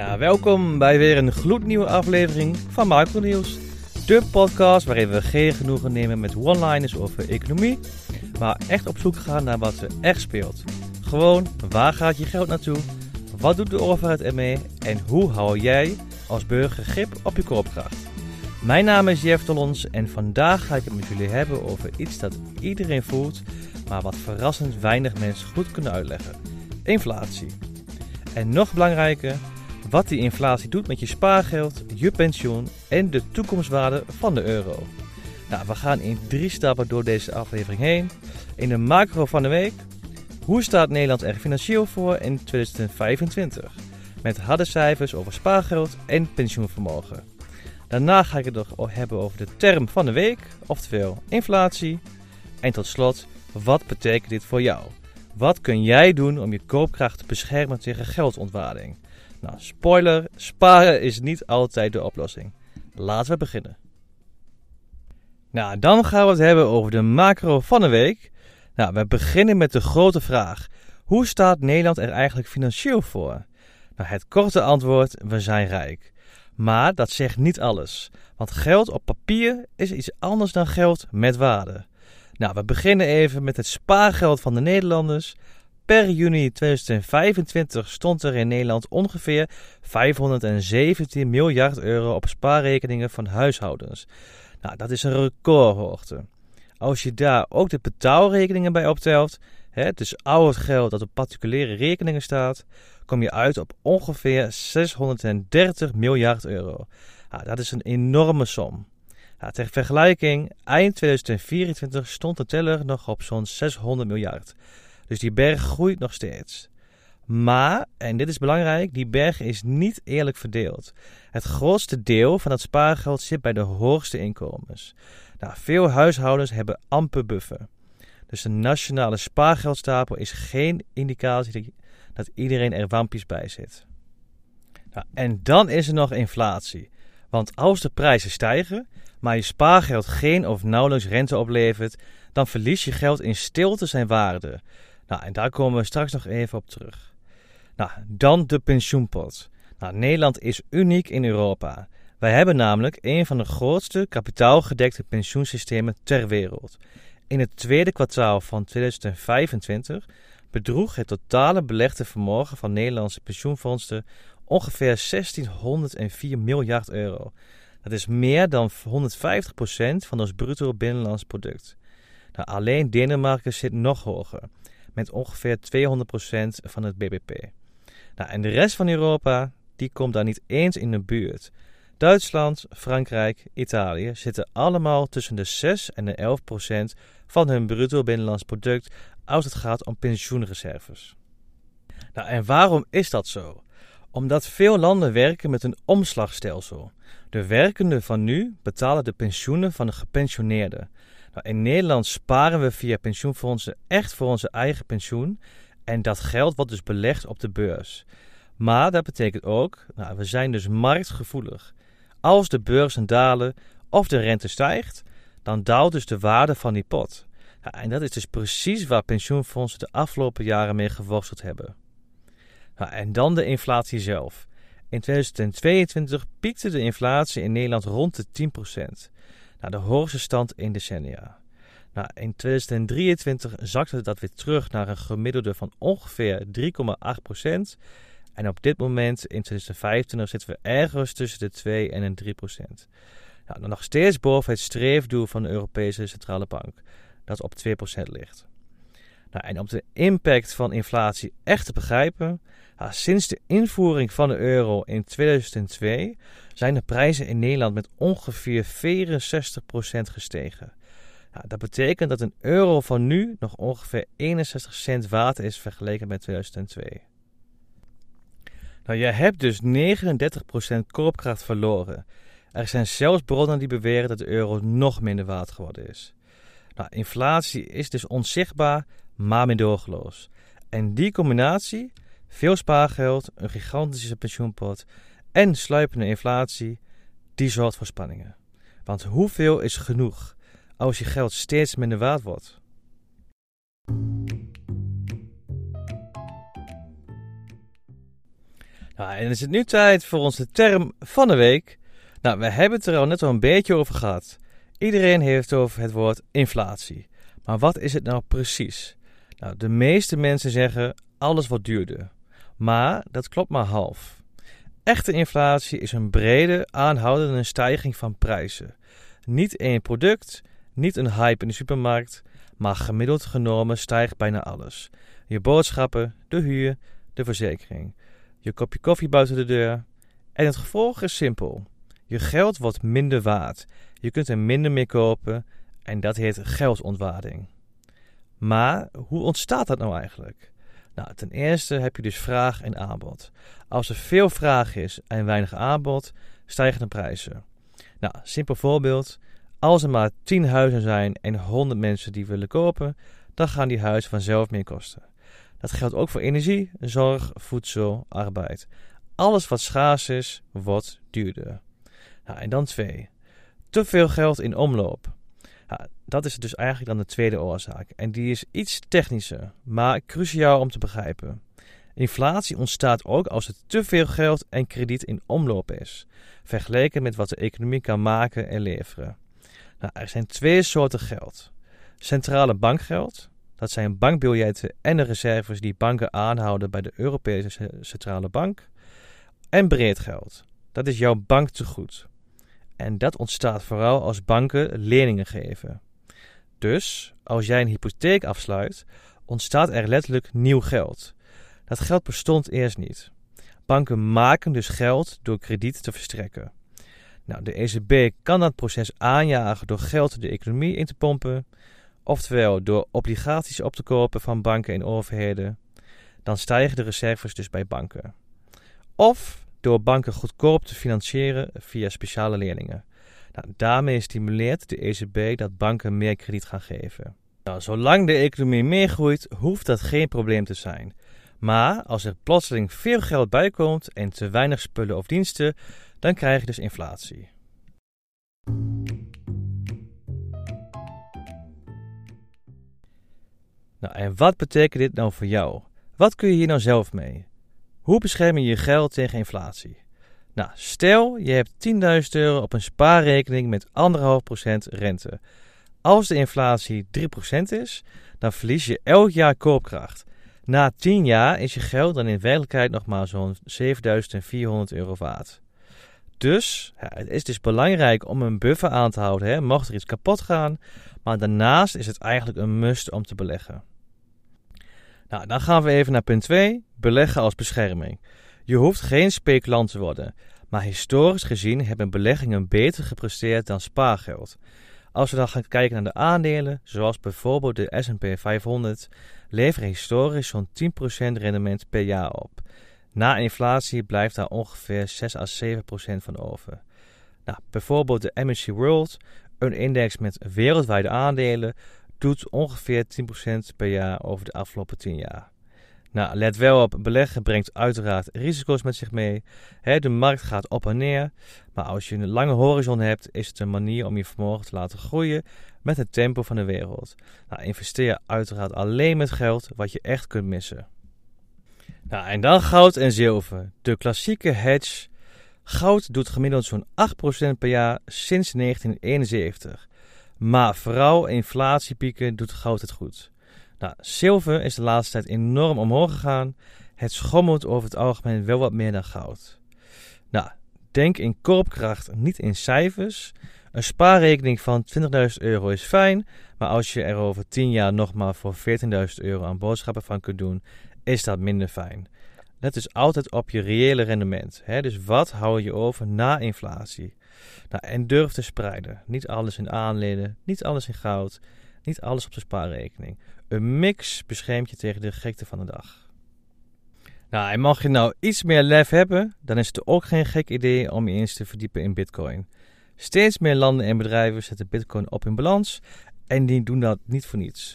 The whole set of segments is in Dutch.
Nou, welkom bij weer een gloednieuwe aflevering van Macronieuws. De podcast waarin we geen genoegen nemen met one-liners over economie, maar echt op zoek gaan naar wat er echt speelt. Gewoon, waar gaat je geld naartoe? Wat doet de overheid ermee? En hoe hou jij als burger grip op je koopkracht? Mijn naam is Jeff Tolons en vandaag ga ik het met jullie hebben over iets dat iedereen voelt, maar wat verrassend weinig mensen goed kunnen uitleggen. Inflatie. En nog belangrijker, wat die inflatie doet met je spaargeld, je pensioen en de toekomstwaarde van de euro. Nou, we gaan in 3 stappen door deze aflevering heen. In de macro van de week, hoe staat Nederland er financieel voor in 2025? Met harde cijfers over spaargeld en pensioenvermogen. Daarna ga ik het nog hebben over de term van de week, oftewel inflatie. En tot slot, wat betekent dit voor jou? Wat kun jij doen om je koopkracht te beschermen tegen geldontwaarding? Nou, spoiler, sparen is niet altijd de oplossing. Laten we beginnen. Nou, dan gaan we het hebben over de macro van de week. Nou, we beginnen met de grote vraag. Hoe staat Nederland er eigenlijk financieel voor? Nou, het korte antwoord, we zijn rijk. Maar dat zegt niet alles. Want geld op papier is iets anders dan geld met waarde. Nou, we beginnen even met het spaargeld van de Nederlanders. Per juni 2025 stond er in Nederland ongeveer 517 miljard euro op spaarrekeningen van huishoudens. Nou, dat is een recordhoogte. Als je daar ook de betaalrekeningen bij optelt, dus al het geld dat op particuliere rekeningen staat, kom je uit op ongeveer 630 miljard euro. Nou, dat is een enorme som. Nou, ter vergelijking, eind 2024 stond de teller nog op zo'n 600 miljard. Dus die berg groeit nog steeds. Maar, en dit is belangrijk, die berg is niet eerlijk verdeeld. Het grootste deel van het spaargeld zit bij de hoogste inkomens. Nou, veel huishoudens hebben amper buffer. Dus de nationale spaargeldstapel is geen indicatie dat iedereen er wampjes bij zit. Nou, en dan is er nog inflatie. Want als de prijzen stijgen, maar je spaargeld geen of nauwelijks rente oplevert, dan verlies je geld in stilte zijn waarde. Nou, en daar komen we straks nog even op terug. Nou, dan de pensioenpot. Nou, Nederland is uniek in Europa. Wij hebben namelijk een van de grootste kapitaalgedekte pensioensystemen ter wereld. In het tweede kwartaal van 2025 bedroeg het totale belegde vermogen van Nederlandse pensioenfondsen ongeveer 1604 miljard euro. Dat is meer dan 150% van ons bruto binnenlands product. Nou, alleen Denemarken zit nog hoger, met ongeveer 200% van het bbp. Nou, en de rest van Europa, die komt daar niet eens in de buurt. Duitsland, Frankrijk, Italië zitten allemaal tussen de 6 en de 11% van hun bruto binnenlands product als het gaat om pensioenreserves. Nou, en waarom is dat zo? Omdat veel landen werken met een omslagstelsel. De werkenden van nu betalen de pensioenen van de gepensioneerden. Nou, in Nederland sparen we via pensioenfondsen echt voor onze eigen pensioen en dat geld wordt dus belegd op de beurs. Maar dat betekent ook, we zijn dus marktgevoelig. Als de beurzen dalen of de rente stijgt, dan daalt dus de waarde van die pot. En dat is dus precies waar pensioenfondsen de afgelopen jaren mee geworsteld hebben. En dan de inflatie zelf. In 2022 piekte de inflatie in Nederland rond de 10%. De hoogste stand in decennia. In 2023 zakte dat weer terug naar een gemiddelde van ongeveer 3,8%. En op dit moment, in 2025, zitten we ergens tussen de 2 en de 3%. Nog steeds boven het streefdoel van de Europese Centrale Bank, dat op 2% ligt. En om de impact van inflatie echt te begrijpen, sinds de invoering van de euro in 2002 zijn de prijzen in Nederland met ongeveer 64% gestegen. Dat betekent dat een euro van nu nog ongeveer 61 cent waard is vergeleken met 2002. Je hebt dus 39% koopkracht verloren. Er zijn zelfs bronnen die beweren dat de euro nog minder waard geworden is. Inflatie is dus onzichtbaar, maar meedogenloos. En die combinatie, veel spaargeld, een gigantische pensioenpot en sluipende inflatie, die zorgt voor spanningen. Want hoeveel is genoeg als je geld steeds minder waard wordt? En dan is het nu tijd voor onze term van de week. Nou, we hebben het er al net al een beetje over gehad. Iedereen heeft het over het woord inflatie. Maar wat is het nou precies? Nou, de meeste mensen zeggen alles wordt duurder. Maar dat klopt maar half. Echte inflatie is een brede, aanhoudende stijging van prijzen. Niet één product, niet een hype in de supermarkt, maar gemiddeld genomen stijgt bijna alles. Je boodschappen, de huur, de verzekering, je kopje koffie buiten de deur. En het gevolg is simpel. Je geld wordt minder waard. Je kunt er minder mee kopen en dat heet geldontwaarding. Maar hoe ontstaat dat nou eigenlijk? Nou, ten eerste heb je dus vraag en aanbod. Als er veel vraag is en weinig aanbod, stijgen de prijzen. Nou, simpel voorbeeld. Als er maar 10 huizen zijn en 100 mensen die willen kopen, dan gaan die huizen vanzelf meer kosten. Dat geldt ook voor energie, zorg, voedsel, arbeid. Alles wat schaars is, wordt duurder. Nou, en dan 2. Te veel geld in omloop. Ja, dat is dus eigenlijk dan de tweede oorzaak. En die is iets technischer, maar cruciaal om te begrijpen. Inflatie ontstaat ook als er te veel geld en krediet in omloop is, vergeleken met wat de economie kan maken en leveren. Nou, er zijn 2 soorten geld. Centrale bankgeld, dat zijn bankbiljetten en de reserves die banken aanhouden bij de Europese Centrale Bank. En breed geld, dat is jouw banktegoed. En dat ontstaat vooral als banken leningen geven. Dus, als jij een hypotheek afsluit, ontstaat er letterlijk nieuw geld. Dat geld bestond eerst niet. Banken maken dus geld door krediet te verstrekken. Nou, de ECB kan dat proces aanjagen door geld de economie in te pompen, oftewel door obligaties op te kopen van banken en overheden. Dan stijgen de reserves dus bij banken. Of door banken goedkoop te financieren via speciale leningen. Nou, daarmee stimuleert de ECB dat banken meer krediet gaan geven. Nou, zolang de economie meer groeit, hoeft dat geen probleem te zijn. Maar als er plotseling veel geld bijkomt en te weinig spullen of diensten, dan krijg je dus inflatie. Nou, en wat betekent dit nou voor jou? Wat kun je hier nou zelf mee? Hoe bescherm je je geld tegen inflatie? Nou, stel je hebt €10.000 op een spaarrekening met 1,5% rente. Als de inflatie 3% is, dan verlies je elk jaar koopkracht. Na 10 jaar is je geld dan in werkelijkheid nog maar zo'n €7.400 waard. Dus het is dus belangrijk om een buffer aan te houden, mocht er iets kapot gaan. Maar daarnaast is het eigenlijk een must om te beleggen. Nou, dan gaan we even naar punt 2, beleggen als bescherming. Je hoeft geen speculant te worden, maar historisch gezien hebben beleggingen beter gepresteerd dan spaargeld. Als we dan gaan kijken naar de aandelen, zoals bijvoorbeeld de S&P 500, leveren historisch zo'n 10% rendement per jaar op. Na inflatie blijft daar ongeveer 6 à 7% van over. Nou, bijvoorbeeld de MSCI World, een index met wereldwijde aandelen, doet ongeveer 10% per jaar over de afgelopen 10 jaar. Nou, let wel op, beleggen brengt uiteraard risico's met zich mee. De markt gaat op en neer, maar als je een lange horizon hebt, is het een manier om je vermogen te laten groeien met het tempo van de wereld. Nou, investeer uiteraard alleen met geld wat je echt kunt missen. Nou, en dan goud en zilver, de klassieke hedge. Goud doet gemiddeld zo'n 8% per jaar sinds 1971. Maar vooral inflatiepieken doet goud het goed. Nou, zilver is de laatste tijd enorm omhoog gegaan. Het schommelt over het algemeen wel wat meer dan goud. Nou, denk in koopkracht, niet in cijfers. Een spaarrekening van €20.000 is fijn, maar als je er over 10 jaar nog maar voor €14.000 aan boodschappen van kunt doen, is dat minder fijn. Let dus altijd op je reële rendement. Dus wat hou je over na inflatie? Nou, en durf te spreiden. Niet alles in aandelen, niet alles in goud, niet alles op de spaarrekening. Een mix beschermt je tegen de gekte van de dag. Nou, en mag je nou iets meer lef hebben, dan is het ook geen gek idee om je eens te verdiepen in Bitcoin. Steeds meer landen en bedrijven zetten Bitcoin op in balans en die doen dat niet voor niets.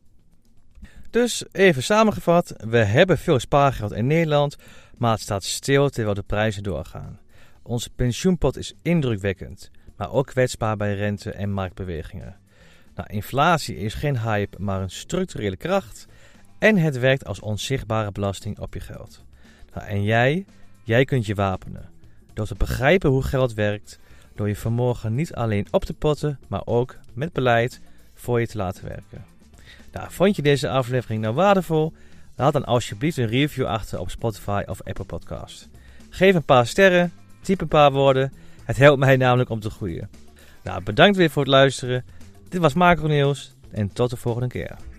Dus even samengevat, we hebben veel spaargeld in Nederland, maar het staat stil terwijl de prijzen doorgaan. Onze pensioenpot is indrukwekkend, maar ook kwetsbaar bij rente en marktbewegingen. Nou, inflatie is geen hype, maar een structurele kracht en het werkt als onzichtbare belasting op je geld. Nou, en jij, Jij kunt je wapenen. Door te begrijpen hoe geld werkt, door je vermogen niet alleen op te potten, maar ook met beleid voor je te laten werken. Nou, vond je deze aflevering nou waardevol? Laat dan alsjeblieft een review achter op Spotify of Apple Podcast. Geef een paar sterren, typ een paar woorden. Het helpt mij namelijk om te groeien. Nou, bedankt weer voor het luisteren. Dit was Macro Nieuws en tot de volgende keer.